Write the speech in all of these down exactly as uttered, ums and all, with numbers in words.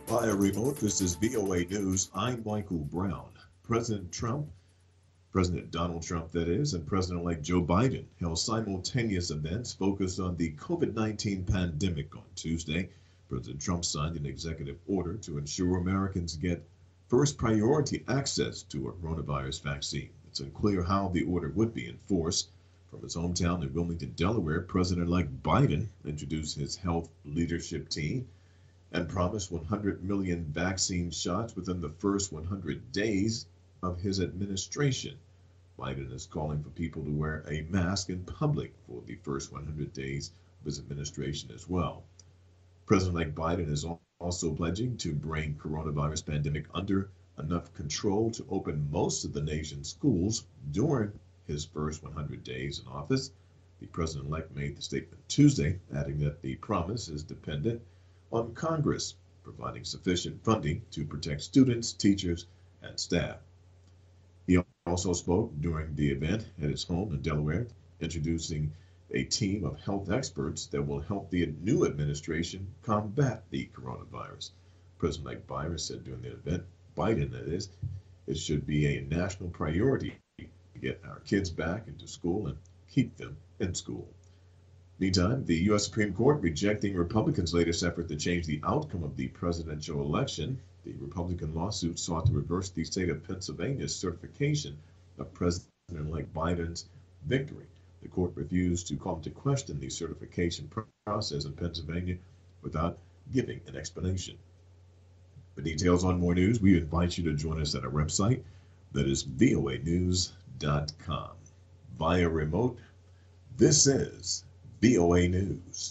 Via remote, this is V O A News. I'm Michael Brown. President Trump, President Donald Trump, that is, and President-elect Joe Biden held simultaneous events focused on the COVID nineteen pandemic on Tuesday. President Trump signed an executive order to ensure Americans get first priority access to a coronavirus vaccine. It's unclear how the order would be enforced. From his hometown in Wilmington, Delaware, President-elect Biden introduced his health leadership team and promised one hundred million vaccine shots within the first one hundred days of his administration. Biden is calling for people to wear a mask in public for the first one hundred days of his administration as well. President-elect Biden is also pledging to bring coronavirus pandemic under enough control to open most of the nation's schools during his first one hundred days in office. The president-elect made the statement Tuesday, adding that the promise is dependent on Congress providing sufficient funding to protect students, teachers, and staff. He also spoke during the event at his home in Delaware, introducing a team of health experts that will help the new administration combat the coronavirus. President-elect Biden said during the event, Biden that is, it should be a national priority to get our kids back into school and keep them in school. Meantime, the U S Supreme Court rejecting Republicans' latest effort to change the outcome of the presidential election. The Republican lawsuit sought to reverse the state of Pennsylvania's certification of President-elect Biden's victory. The court refused to call into question the certification process in Pennsylvania without giving an explanation. For details on more news, we invite you to join us at our website, that is V O A news dot com. Via remote, this is V O A News.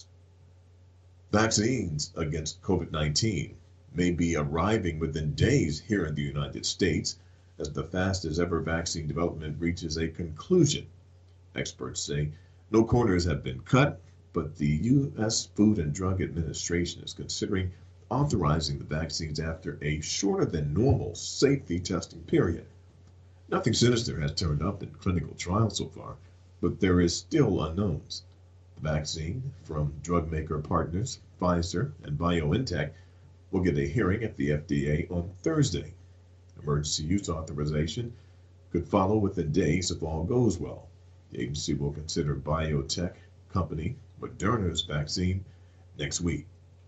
Vaccines against COVID nineteen may be arriving within days here in the United States as the fastest ever vaccine development reaches a conclusion. Experts say no corners have been cut, but the U S Food and Drug Administration is considering authorizing the vaccines after a shorter than normal safety testing period. Nothing sinister has turned up in clinical trials so far, but there is still unknowns. The vaccine from drug maker partners Pfizer and BioNTech will get a hearing at the F D A on Thursday. Emergency use authorization could follow within days if all goes well. The agency will consider biotech company Moderna's vaccine next week.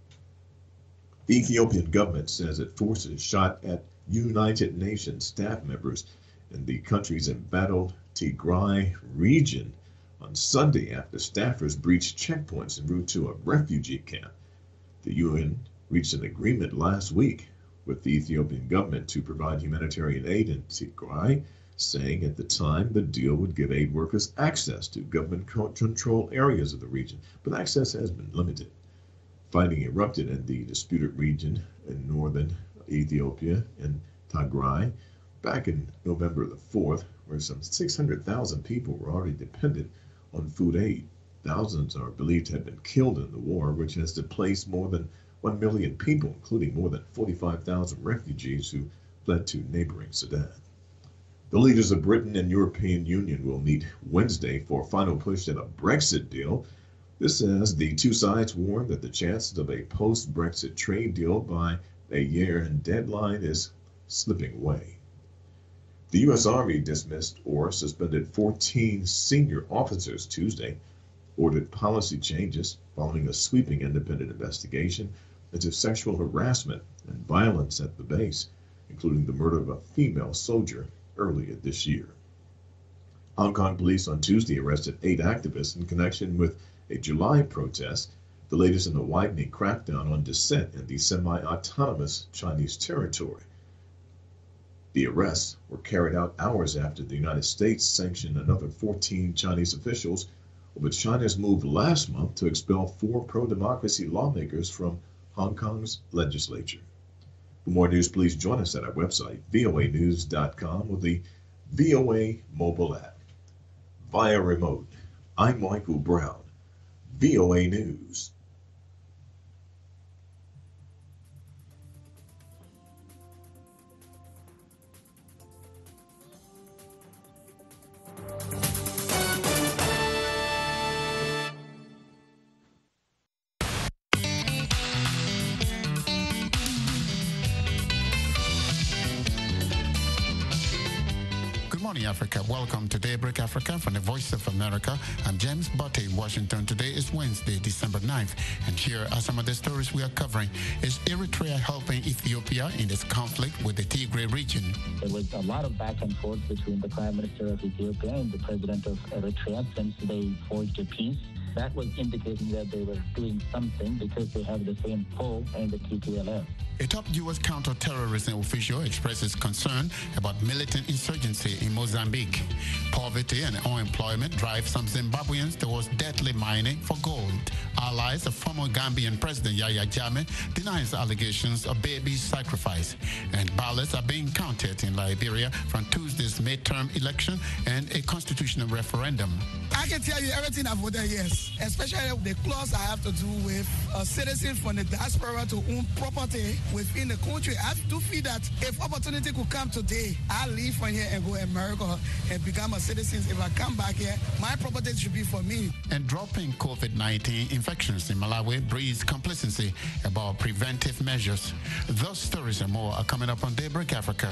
The Ethiopian government says it forces shot at United Nations staff members in the country's embattled Tigray region on Sunday after staffers breached checkpoints en route to a refugee camp. The U N reached an agreement last week with the Ethiopian government to provide humanitarian aid in Tigray, saying at the time the deal would give aid workers access to government-controlled areas of the region, but access has been limited. Fighting erupted in the disputed region in northern Ethiopia in Tigray back in November the fourth, where some six hundred thousand people were already dependent on food aid. Thousands are believed to have been killed in the war, which has displaced more than one million people, including more than forty-five thousand refugees who fled to neighboring Sudan. The leaders of Britain and European Union will meet Wednesday for a final push at a Brexit deal. This as the two sides warn that the chances of a post-Brexit trade deal by a year-end deadline is slipping away. The U S Army dismissed or suspended fourteen senior officers Tuesday, ordered policy changes following a sweeping independent investigation into sexual harassment and violence at the base, including the murder of a female soldier earlier this year. Hong Kong police on Tuesday arrested eight activists in connection with a July protest, the latest in a widening crackdown on dissent in the semi-autonomous Chinese territory. The arrests were carried out hours after the United States sanctioned another fourteen Chinese officials over China's move last month to expel four pro-democracy lawmakers from Hong Kong's legislature. For more news, please join us at our website, V O A news dot com, or the V O A mobile app. Via remote, I'm Michael Brown, V O A News. morning, Africa. Welcome to Daybreak Africa from the Voice of America. I'm James Botte in Washington. Today is Wednesday, December ninth, and here are some of the stories we are covering. Is Eritrea helping Ethiopia in this conflict with the Tigray region? There was a lot of back and forth between the Prime Minister of Ethiopia and the President of Eritrea since they forged a peace. That was indicating that they were doing something because they have the same foe in the T P L F. A top U S counterterrorism official expresses concern about militant insurgency in Mozambique. Poverty and unemployment drive some Zimbabweans towards deadly mining for gold. Allies of former Gambian President Yahya Jammeh denies allegations of baby sacrifice. And ballots are being counted in Liberia from Tuesday's midterm election and a constitutional referendum. I can tell you everything I've voted yes, especially the clause I have to do with a citizen from the diaspora to own property within the country. I do feel that if opportunity could come today, I'll leave from here and go to America and become a citizen. If I come back here, my property should be for me. And dropping COVID nineteen infections in Malawi breeds complacency about preventive measures. Those stories and more are coming up on Daybreak Africa.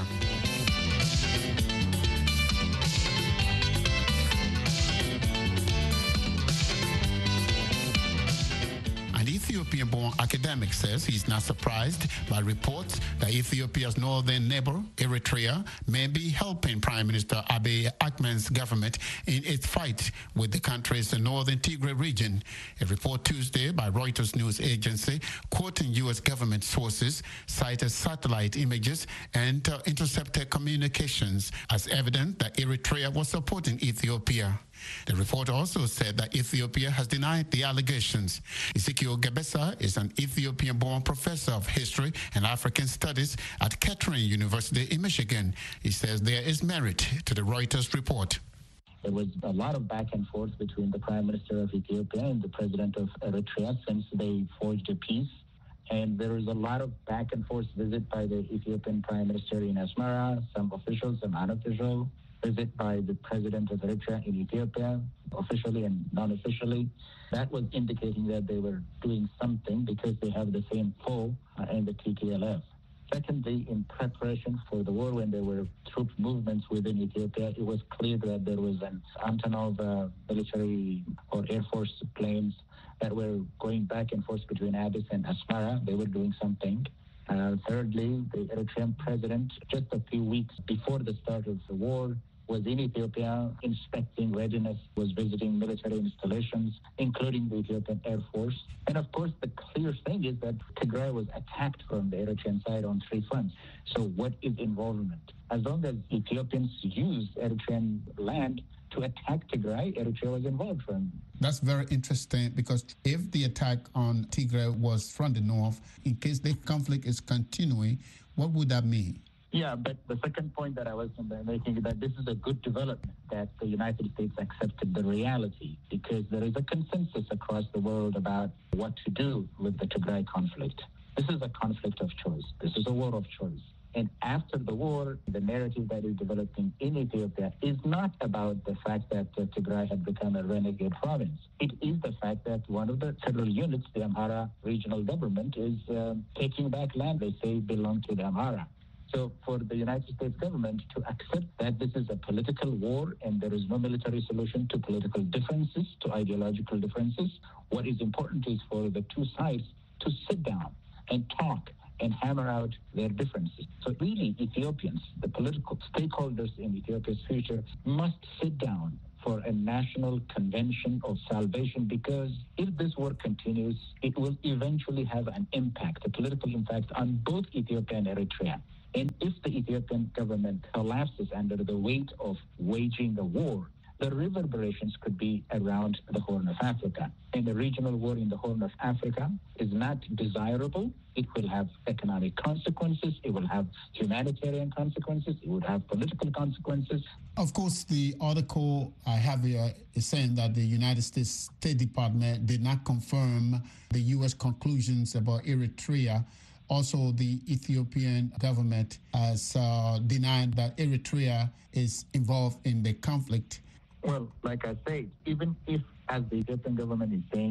Ethiopian-born academic says he's not surprised by reports that Ethiopia's northern neighbor, Eritrea, may be helping Prime Minister Abiy Ahmed's government in its fight with the country's northern Tigray region. A report Tuesday by Reuters news agency, quoting U S government sources, cited satellite images and uh, intercepted communications as evidence that Eritrea was supporting Ethiopia. The report also said that Ethiopia has denied the allegations. Ezekiel Gebesa is an Ethiopian-born professor of history and African studies at Kettering University in Michigan. He says there is merit to the Reuters report. There was a lot of back and forth between the Prime Minister of Ethiopia and the President of Eritrea since they forged a peace. And there is a lot of back and forth visit by the Ethiopian Prime Minister in Asmara, some officials, some unofficial. Visit by the President of Eritrea in Ethiopia, officially and non-officially. That was indicating that they were doing something because they have the same foe uh, in the T P L F. Secondly, in preparation for the war, when there were troop movements within Ethiopia, it was clear that there was an Antonov uh, military or Air Force planes that were going back and forth between Addis and Asmara. They were doing something. Uh, thirdly, the Eritrean president, just a few weeks before the start of the war, was in Ethiopia inspecting readiness, was visiting military installations, including the Ethiopian Air Force. And of course, the clear thing is that Tigray was attacked from the Eritrean side on three fronts. So what is involvement? As long as Ethiopians use Eritrean land to attack Tigray, Eritrea was involved from. That's very interesting because if the attack on Tigray was from the north, in case the conflict is continuing, what would that mean? Yeah, but the second point that I was making is that this is a good development that the United States accepted the reality because there is a consensus across the world about what to do with the Tigray conflict. This is a conflict of choice. This is a war of choice. And after the war, the narrative that is developing in Ethiopia is not about the fact that uh, Tigray had become a renegade province. It is the fact that one of the federal units, the Amhara regional government, is uh, taking back land they say belonged to the Amhara. So for the United States government to accept that this is a political war and there is no military solution to political differences, to ideological differences, what is important is for the two sides to sit down and talk and hammer out their differences. So really, Ethiopians, the political stakeholders in Ethiopia's future, must sit down for a national convention of salvation because if this war continues, it will eventually have an impact, a political impact on both Ethiopia and Eritrea. And if the Ethiopian government collapses under the weight of waging the war, the reverberations could be around the Horn of Africa. And a regional war in the Horn of Africa is not desirable. It will have economic consequences. It will have humanitarian consequences. It would have political consequences. Of course, the article I have here is saying that the United States State Department did not confirm the U S conclusions about Eritrea. Also, the Ethiopian government has uh, denied that Eritrea is involved in the conflict. Well, like I said, even if, as the Ethiopian government is saying,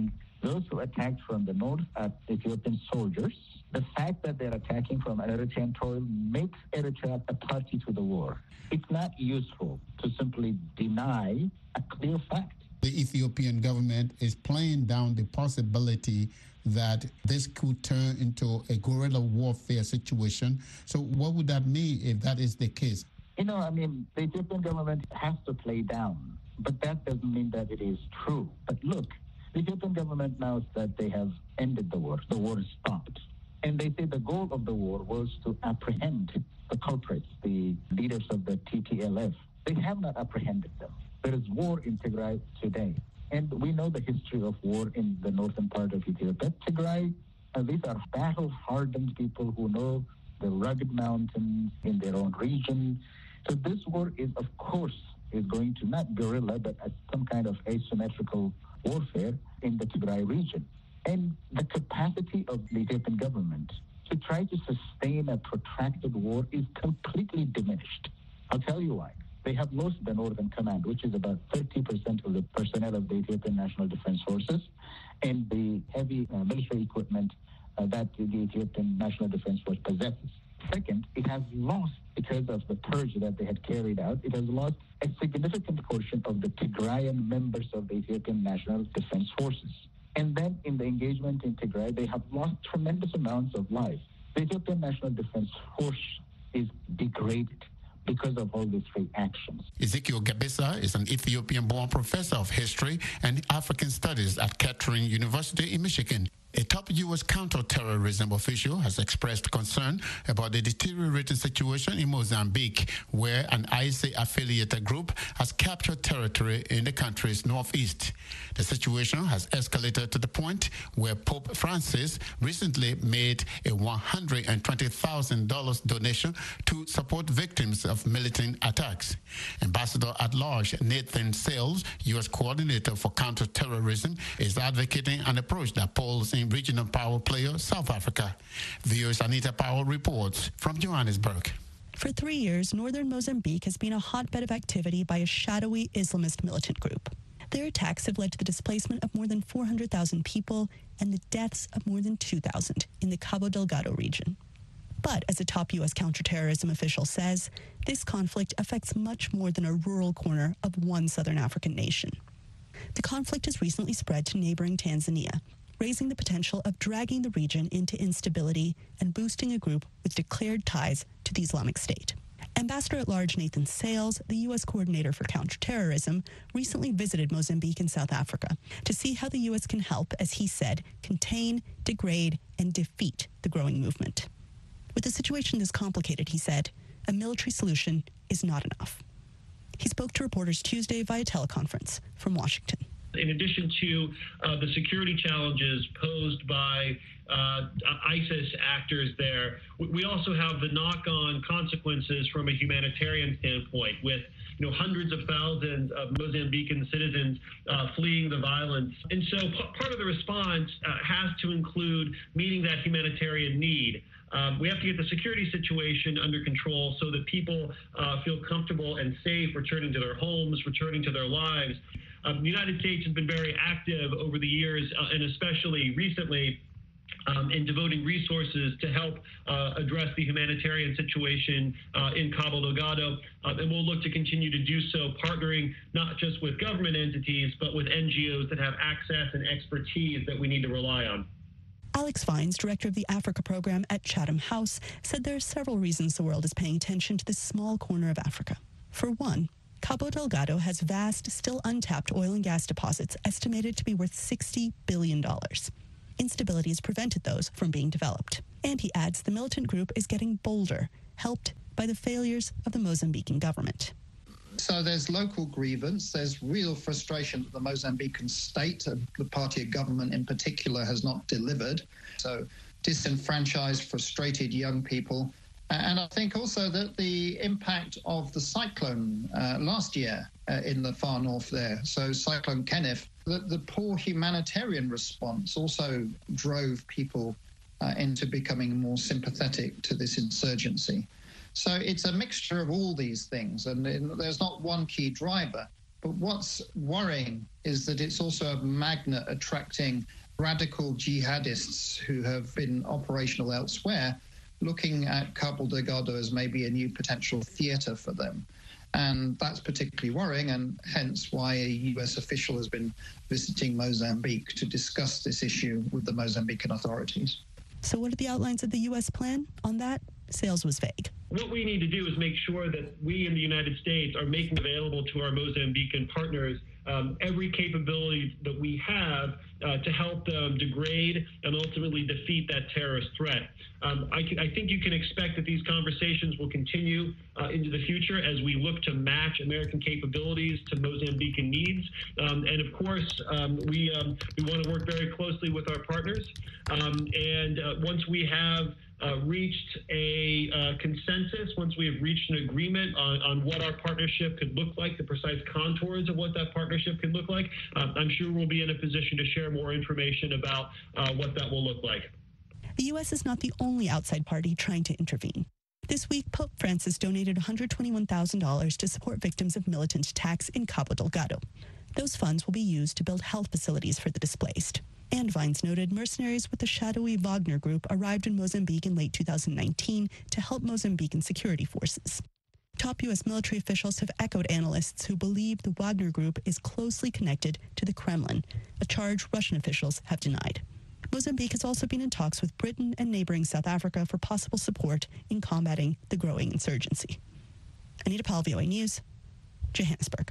Those who attacked from the north are Ethiopian soldiers. The fact that they're attacking from Eritrean soil makes Eritrea a party to the war. It's not useful to simply deny a clear fact. The Ethiopian government is playing down the possibility that this could turn into a guerrilla warfare situation. So what would that mean if that is the case? You know, I mean, the Ethiopian government has to play down, but that doesn't mean that it is true. But look, the Ethiopian government knows that they have ended the war. The war is stopped. And they say the goal of the war was to apprehend the culprits, the leaders of the T P L F. They have not apprehended them. There is war in Tigray today. And we know the history of war in the northern part of Ethiopia. Tigray, uh, these are battle-hardened people who know the rugged mountains in their own region. So this war is, of course, is going to not guerrilla, but as some kind of asymmetrical warfare in the Tigray region. And the capacity of the Ethiopian government to try to sustain a protracted war is completely diminished. I'll tell you why. They have lost the Northern Command, which is about thirty percent of the personnel of the Ethiopian National Defense Forces, and the heavy uh, military equipment uh, that the Ethiopian National Defense Force possesses. Second, it has lost, because of the purge that they had carried out, it has lost a significant portion of the Tigrayan members of the Ethiopian National Defense Forces. And then in the engagement in Tigray, they have lost tremendous amounts of lives. The Ethiopian National Defense Force is degraded because of all these three actions. Ezekiel Gabisa is an Ethiopian-born professor of history and African studies at Kettering University in Michigan. A top U S counterterrorism official has expressed concern about the deteriorating situation in Mozambique, where an I S A-affiliated group has captured territory in the country's northeast. The situation has escalated to the point where Pope Francis recently made a one hundred twenty thousand dollars donation to support victims of militant attacks. Ambassador at Large Nathan Sales, U S coordinator for counterterrorism, is advocating an approach that pulls in regional power player South Africa. V O's Anita Powell reports from Johannesburg. For three years, northern Mozambique has been a hotbed of activity by a shadowy Islamist militant group. Their attacks have led to the displacement of more than four hundred thousand people and the deaths of more than two thousand in the Cabo Delgado region. But as a top U S counterterrorism official says, this conflict affects much more than a rural corner of one southern African nation. The conflict has recently spread to neighboring Tanzania, raising the potential of dragging the region into instability and boosting a group with declared ties to the Islamic State. Ambassador at Large Nathan Sales, the U S coordinator for counterterrorism, recently visited Mozambique and South Africa to see how the U S can help, as he said, contain, degrade, and defeat the growing movement. With a situation this complicated, he said, a military solution is not enough. He spoke to reporters Tuesday via teleconference from Washington. In addition to uh, the security challenges posed by uh, ISIS actors there, we also have the knock-on consequences from a humanitarian standpoint, with you know hundreds of thousands of Mozambican citizens uh, fleeing the violence. And so p- part of the response uh, has to include meeting that humanitarian need. Um, we have to get the security situation under control so that people uh, feel comfortable and safe returning to their homes, returning to their lives. Um, the United States has been very active over the years, uh, and especially recently, um, in devoting resources to help uh, address the humanitarian situation uh, in Cabo Delgado. Uh, and we'll look to continue to do so, partnering not just with government entities, but with N G Os that have access and expertise that we need to rely on. Alex Vines, director of the Africa program at Chatham House, said there are several reasons the world is paying attention to this small corner of Africa. For one, Cabo Delgado has vast, still untapped oil and gas deposits estimated to be worth sixty billion dollars. Instability has prevented those from being developed. And he adds the militant group is getting bolder, helped by the failures of the Mozambican government. So there's local grievance, there's real frustration that the Mozambican state, the party of government in particular, has not delivered. So disenfranchised, frustrated young people. And I think also that the impact of the cyclone uh, last year uh, in the far north there, so Cyclone Kenneth, the, the poor humanitarian response also drove people uh, into becoming more sympathetic to this insurgency. So it's a mixture of all these things, and there's not one key driver. But what's worrying is that it's also a magnet attracting radical jihadists who have been operational elsewhere, looking at Cabo Delgado as maybe a new potential theatre for them. And that's particularly worrying, and hence why a U S official has been visiting Mozambique to discuss this issue with the Mozambican authorities. So what are the outlines of the U S plan? On that, Sales was vague. What we need to do is make sure that we in the United States are making available to our Mozambican partners um, every capability that we have uh, to help them degrade and ultimately defeat that terrorist threat. Um, I, can, I think you can expect that these conversations will continue uh, into the future as we look to match American capabilities to Mozambican needs. Um, and of course, um, we, um, we want to work very closely with our partners. Um, and uh, once we have Uh, reached a uh, consensus, once we have reached an agreement on, on what our partnership could look like, the precise contours of what that partnership could look like, uh, I'm sure we'll be in a position to share more information about uh, what that will look like. The U S is not the only outside party trying to intervene. This week, Pope Francis donated one hundred twenty-one thousand dollars to support victims of militant attacks in Cabo Delgado. Those funds will be used to build health facilities for the displaced. And Vines noted mercenaries with the shadowy Wagner Group arrived in Mozambique in late two thousand nineteen to help Mozambican security forces. Top U S military officials have echoed analysts who believe the Wagner Group is closely connected to the Kremlin, a charge Russian officials have denied. Mozambique has also been in talks with Britain and neighboring South Africa for possible support in combating the growing insurgency. Anita Powell, V O A News, Johannesburg.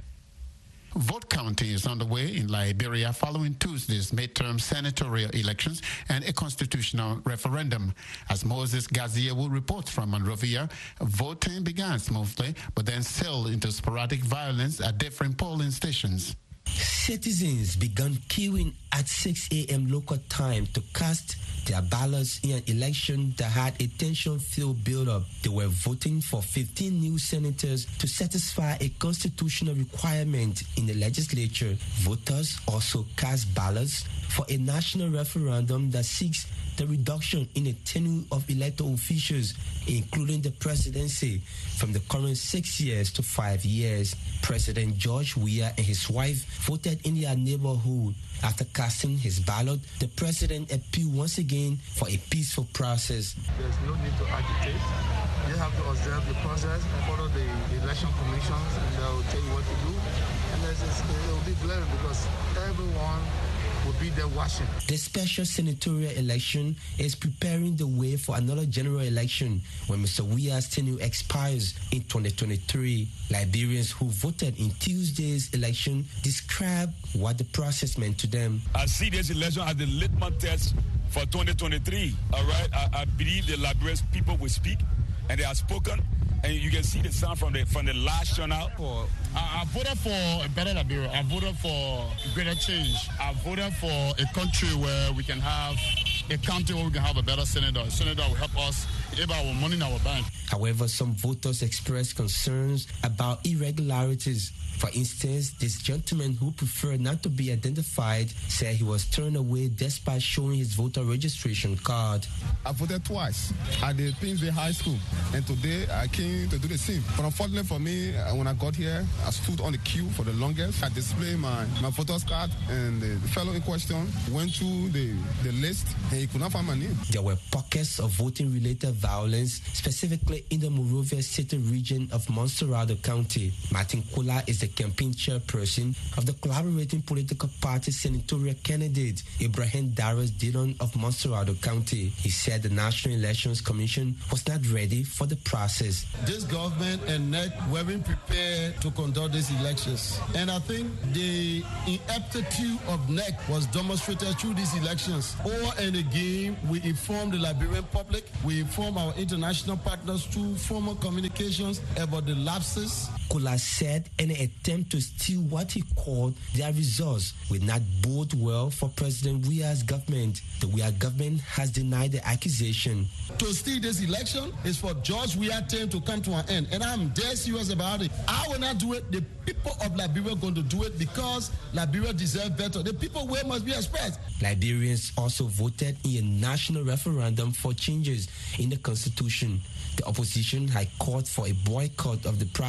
Vote counting is underway in Liberia following Tuesday's midterm senatorial elections and a constitutional referendum. As Moses Gaziewu reports from Monrovia, voting began smoothly but then sailed into sporadic violence at different polling stations. Citizens began queuing at six a.m. local time to cast their ballots in an election that had a tension-filled build-up. They were voting for fifteen new senators to satisfy a constitutional requirement in the legislature. Voters also cast ballots for a national referendum that seeks the reduction in the tenure of elected officials, including the presidency, from the current six years to five years. President George Weah and his wife voted in their neighborhood. After casting his ballot, the president appealed once again for a peaceful process. There's no need to agitate. You have to observe the process and follow the election commissions, and they'll tell you what to do. And it will be blaring because everyone will be there watching. The special senatorial election is preparing the way for another general election when Mister Weah's tenure expires in twenty twenty-three. Liberians who voted in Tuesday's election describe what the process meant to them. I see this election as the litmus test for twenty twenty-three. All right, I, I believe the Liberian people will speak, and they have spoken. And you can see the sound from the from the last turnout. I, I voted for a better Liberia. I voted for greater change. I voted for a country where we can have a county where we can have a better senator. A senator will help us give our money in our bank. However, some voters expressed concerns about irregularities. For instance, this gentleman who preferred not to be identified said he was turned away despite showing his voter registration card. I voted twice at the Pinsville High School, and today I came to do the same. But unfortunately for me, when I got here, I stood on the queue for the longest. I displayed my, my voter's card, and the, the fellow in question went through the, the list, and he could not find my name. There were pockets of voting-related violence, specifically in the Monrovia City region of Montserrado County. Martin Kula is the campaign chairperson of the collaborating political party senatorial candidate Ibrahim Darius Dillon of Montserrado County. He said the National Elections Commission was not ready for the process. This government and N E C weren't prepared to conduct these elections. And I think the ineptitude of N E C was demonstrated through these elections. Over and again, we informed the Liberian public, we informed our international partners through formal communications about the lapses. Kula said an attempt to steal what he called their results will not bode well for President Weah's government. The Weah government has denied the accusation. To steal this election is for George Weah's term to come to an end, and I'm dead serious about it. I will not do it. The people of Liberia are going to do it because Liberia deserves better. The people will must be expressed. Liberians also voted in a national referendum for changes in the constitution. The opposition had called for a boycott of the process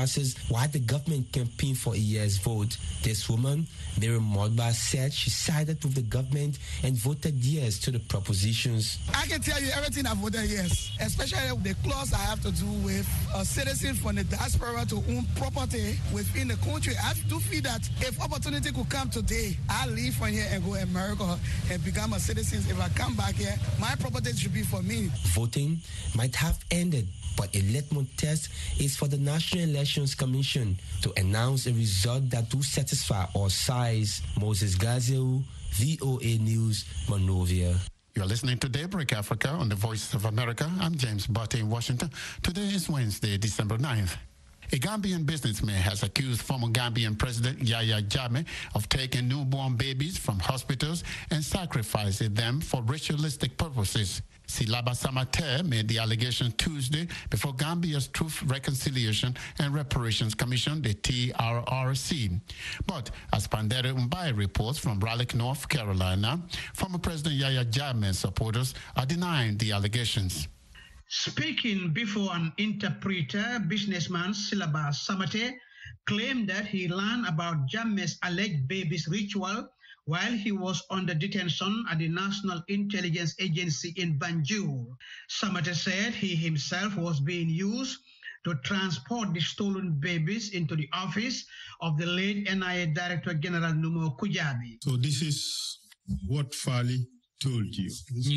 While the government campaigned for a yes vote, this woman, Mary Modba, said she sided with the government and voted yes to the propositions. I can tell you everything I voted yes, especially the clause I have to do with a citizen from the diaspora to own property within the country. I do feel that if opportunity could come today, I'll leave from here and go to America and become a citizen. If I come back here, my property should be for me. Voting might have ended, but a litmus test is for the National Elections Commission to announce a result that do satisfy all sides. Moses Gazeu, V O A News, Monrovia. You're listening to Daybreak Africa on the Voice of America. I'm James Butte in Washington. Today is Wednesday, December ninth. A Gambian businessman has accused former Gambian President Yahya Jammeh of taking newborn babies from hospitals and sacrificing them for ritualistic purposes. Silaba Samater made the allegation Tuesday before Gambia's Truth, Reconciliation and Reparations Commission, the T R R C. But as Pandere Mbai reports from Raleigh, North Carolina, former President Yahya Jammeh's supporters are denying the allegations. Speaking before an interpreter, businessman Silaba Samate claimed that he learned about Jammeh's alleged baby's ritual while he was under detention at the National Intelligence Agency in Banjul. Samate said he himself was being used to transport the stolen babies into the office of the late N I A Director General Numo Kujabi. So this is what Fali told you.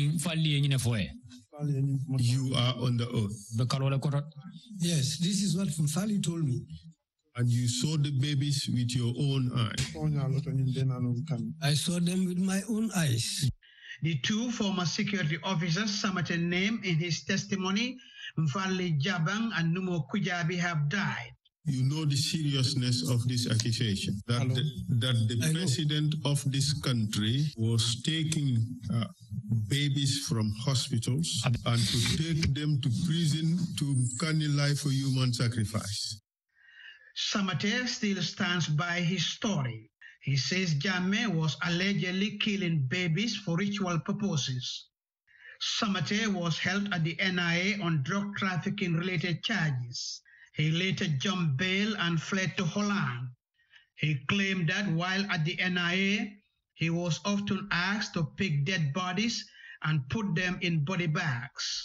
You are on the oath. Yes, this is what Fali told me. And you saw the babies with your own eyes. I saw them with my own eyes. The two former security officers Samate named in his testimony, Mfali Jabang and Numo Kujabi, have died. You know the seriousness of this accusation, that the, that the I president know. of this country was taking uh, babies from hospitals and to take them to prison to cannibalize for human sacrifice. Samate still stands by his story. He says Jammeh was allegedly killing babies for ritual purposes. Samate was held at the N I A on drug trafficking related charges. He later jumped bail and fled to Holland. He claimed that while at the N I A, he was often asked to pick dead bodies and put them in body bags.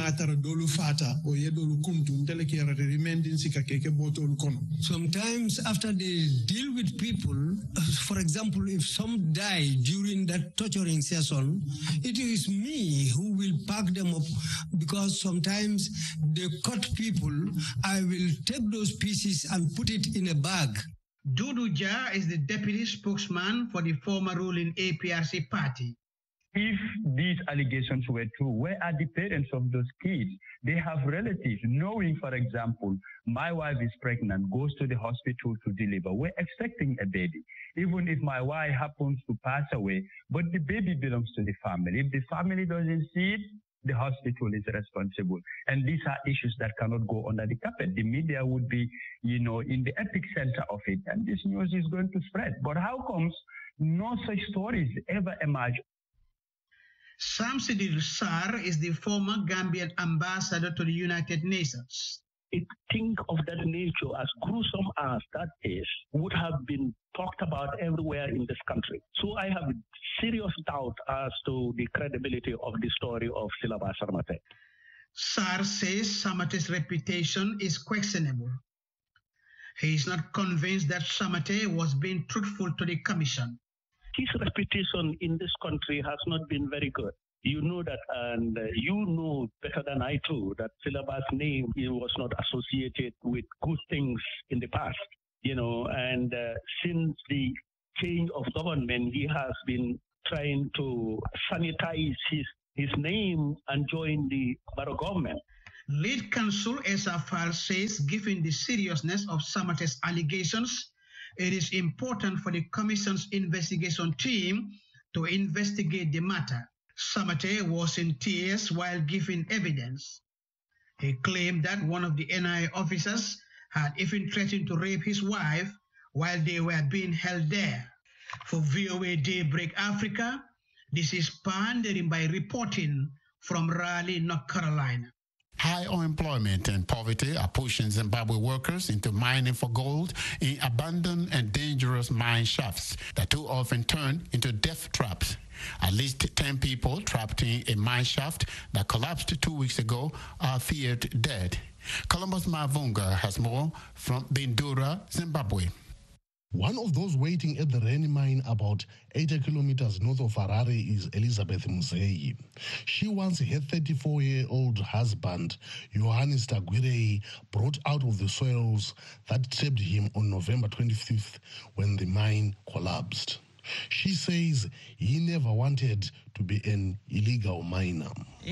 Sometimes after they deal with people, for example, if some die during that torturing session, it is me who will pack them up, because sometimes they cut people. I will take those pieces and put it in a bag. Dudu Jah is the deputy spokesman for the former ruling A P R C party. If these allegations were true, where are the parents of those kids? They have relatives. Knowing, for example, my wife is pregnant, goes to the hospital to deliver. We're expecting a baby. Even if my wife happens to pass away, but the baby belongs to the family. If the family doesn't see it, the hospital is responsible. And these are issues that cannot go under the carpet. The media would be, you know, in the epicenter of it, and this news is going to spread. But how comes no such stories ever emerge? Samsudeen Sarr is the former Gambian ambassador to the United Nations. I think of that nature, as gruesome as that is, would have been talked about everywhere in this country. So I have serious doubt as to the credibility of the story of Silaba Samate. Sarr says Samate's reputation is questionable. He is not convinced that Samate was being truthful to the commission. His reputation in this country has not been very good. You know that, and uh, you know better than I do, that Silaba's name was not associated with good things in the past. You know, and uh, since the change of government, he has been trying to sanitize his, his name and join the Barrow government. Lead counsel Esa Fall says, given the seriousness of Samate's allegations, it is important for the Commission's investigation team to investigate the matter. Samate was in tears while giving evidence. He claimed that one of the N I A officers had even threatened to rape his wife while they were being held there. For V O A Daybreak Africa, this is Pandering by reporting from Raleigh, North Carolina. High unemployment and poverty are pushing Zimbabwe workers into mining for gold in abandoned and dangerous mine shafts that too often turn into death traps. At least ten people trapped in a mine shaft that collapsed two weeks ago are feared dead. Columbus Mavunga has more from Bindura, Zimbabwe. One of those waiting at the Reni mine about eighty kilometers north of Harare is Elizabeth Musei. She once her thirty-four-year-old husband, Johannes Tagwirei, brought out of the soils that trapped him on November twenty-fifth when the mine collapsed. She says he never wanted to be an illegal miner.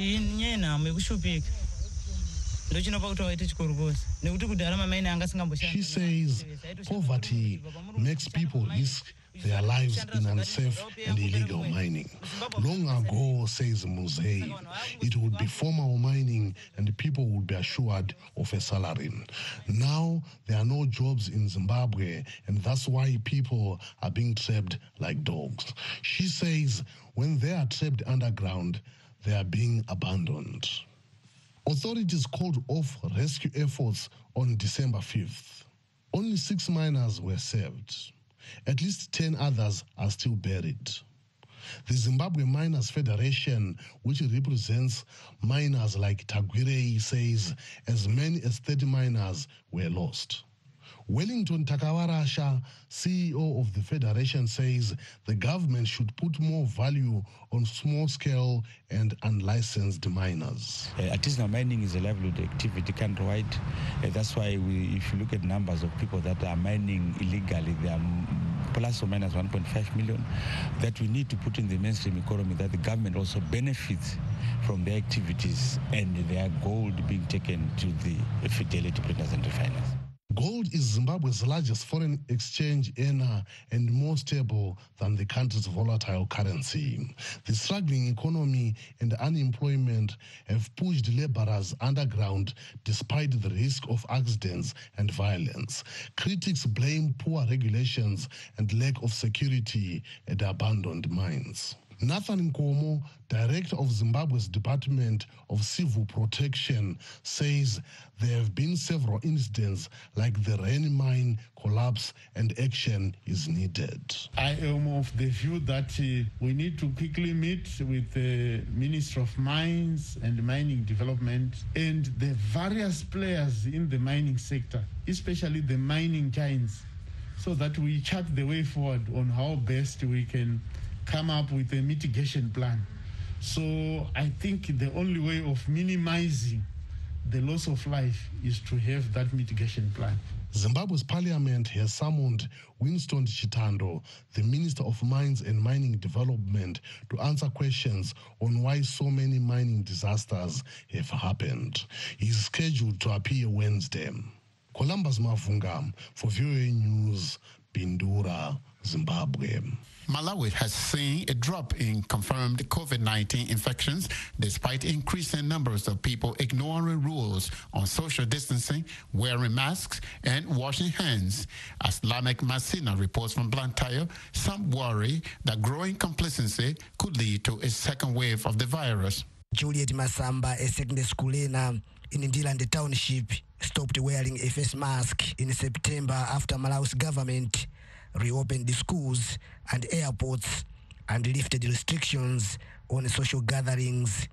She says poverty makes people risk their lives in unsafe and illegal mining. Long ago, says Musei, it would be formal mining and people would be assured of a salary. Now, there are no jobs in Zimbabwe, and that's why people are being trapped like dogs. She says when they are trapped underground, they are being abandoned. Authorities called off rescue efforts on December fifth. Only six miners were saved. At least ten others are still buried. The Zimbabwe Miners Federation, which represents miners like Tagwirei, says as many as thirty miners were lost. Wellington Takawarasha, C E O of the Federation, says the government should put more value on small-scale and unlicensed miners. Uh, artisanal mining is a livelihood activity countrywide. Uh, that's why we, if you look at numbers of people that are mining illegally, there are plus or minus one point five million that we need to put in the mainstream economy, that the government also benefits from their activities and their gold being taken to the fidelity printers and refiners. Gold is Zimbabwe's largest foreign exchange earner and more stable than the country's volatile currency. The struggling economy and unemployment have pushed laborers underground despite the risk of accidents and violence. Critics blame poor regulations and lack of security at abandoned mines. Nathan Nkomo, director of Zimbabwe's Department of Civil Protection, says there have been several incidents like the Reni mine collapse and action is needed. I am of the view that uh, we need to quickly meet with the Minister of Mines and Mining Development and the various players in the mining sector, especially the mining giants, so that we chart the way forward on how best we can come up with a mitigation plan. So I think the only way of minimizing the loss of life is to have that mitigation plan. Zimbabwe's parliament has summoned Winston Chitando, the Minister of Mines and Mining Development, to answer questions on why so many mining disasters have happened. He is scheduled to appear Wednesday. Columbus Mavunga for V O A News, Bindura, Zimbabwe. Malawi has seen a drop in confirmed COVID nineteen infections despite increasing numbers of people ignoring rules on social distancing, wearing masks, and washing hands. As Lamek Masina reports from Blantyre, some worry that growing complacency could lead to a second wave of the virus. Juliet Masamba, a secondary school learner in Ndilande Township, stopped wearing a face mask in September after Malawi's government reopened the schools and airports and lifted restrictions on social gatherings.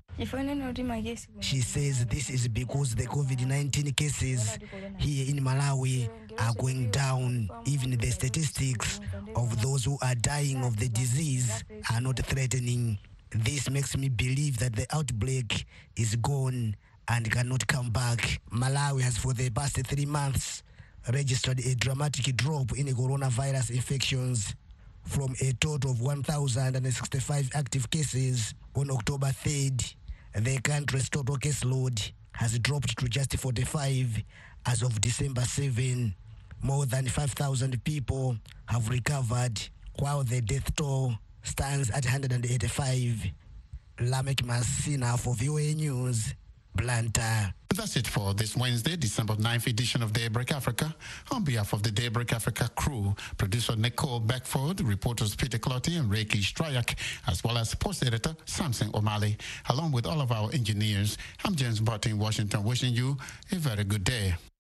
She says this is because the COVID nineteen cases here in Malawi are going down. Even the statistics of those who are dying of the disease are not threatening. This makes me believe that the outbreak is gone and cannot come back. Malawi has for the past three months registered a dramatic drop in coronavirus infections from a total of one thousand sixty-five active cases on October third. The country's total caseload has dropped to just forty-five as of December seventh. More than five thousand people have recovered, while the death toll stands at one hundred eighty-five. Lamek Masina for V O A News, Blantyre. That's it for this Wednesday, December ninth edition of Daybreak Africa. On behalf of the Daybreak Africa crew, producer Nicole Beckford, reporters Peter Clotty and Reiki Strayak, as well as post editor Samson O'Malley, along with all of our engineers, I'm James Barton in Washington, wishing you a very good day.